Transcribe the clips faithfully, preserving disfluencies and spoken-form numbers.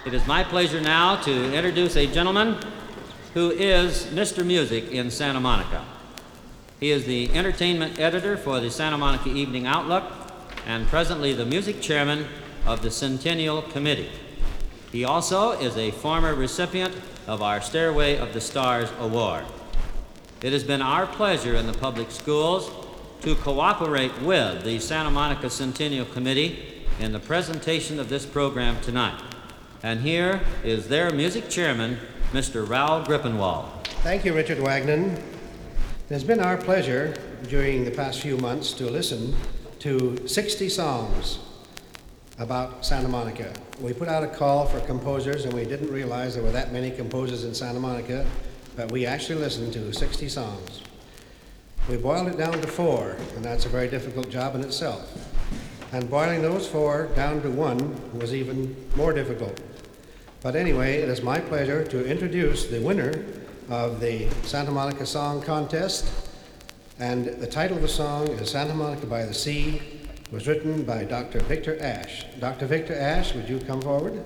It is my pleasure now to introduce a gentleman who is Mister Music in Santa Monica. He is the entertainment editor for the Santa Monica Evening Outlook and presently the music chairman of the Centennial Committee. He also is a former recipient of our Stairway of the Stars Award. It has been our pleasure in the public schools to cooperate with the Santa Monica Centennial Committee in the presentation of this program tonight. And here is their music chairman, Mister Raoul Grippenwald. Thank you, Richard Wagnon. It has been our pleasure during the past few months to listen to sixty songs about Santa Monica. We put out a call for composers and we didn't realize there were that many composers in Santa Monica, but we actually listened to sixty songs. We boiled it down to four, and that's a very difficult job in itself. And boiling those four down to one was even more difficult. But anyway, it is my pleasure to introduce the winner of the Santa Monica Song Contest. And the title of the song is Santa Monica by the Sea. It was written by Doctor Victor Ash. Doctor Victor Ash, would you come forward?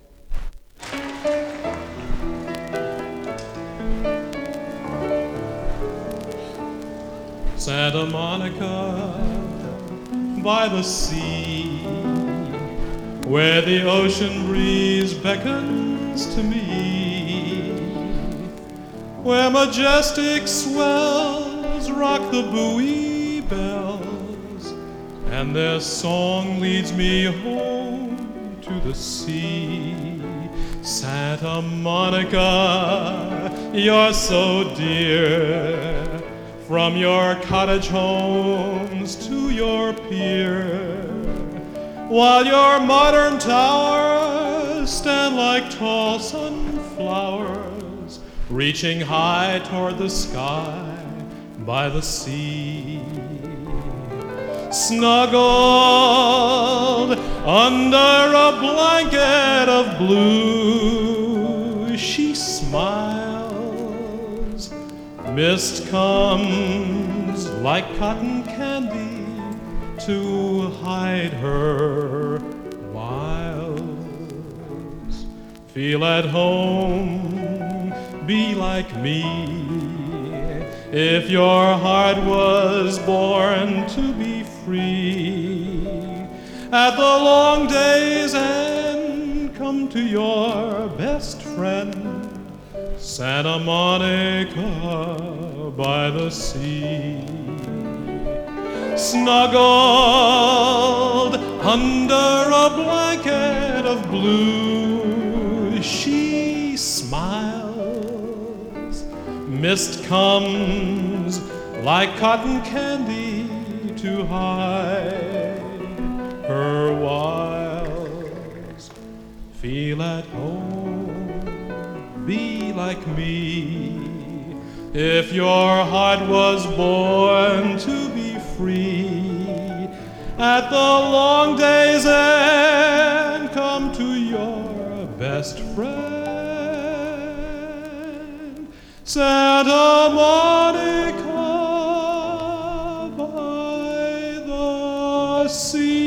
Santa Monica by the sea, where the ocean breeze beckons to me, where majestic swells rock the buoy bells, and their song leads me home to the sea. Santa Monica, you're so dear, from your cottage homes to your pier, while your modern towers stand like tall sunflowers, reaching high toward the sky by the sea. Snuggled under a blanket of blue, she smiles. Mist comes like cotton candy to hide her wiles. Feel at home, be like me, if your heart was born to be free. At the long day's end, come to your best friend, Santa Monica by the sea. Snuggled under a blanket of blue, she smiles. Mist comes like cotton candy to hide her wiles. Feel at home, be like me, if your heart was born to be free. At the long day's end, come to your best friend, Santa Monica by the sea.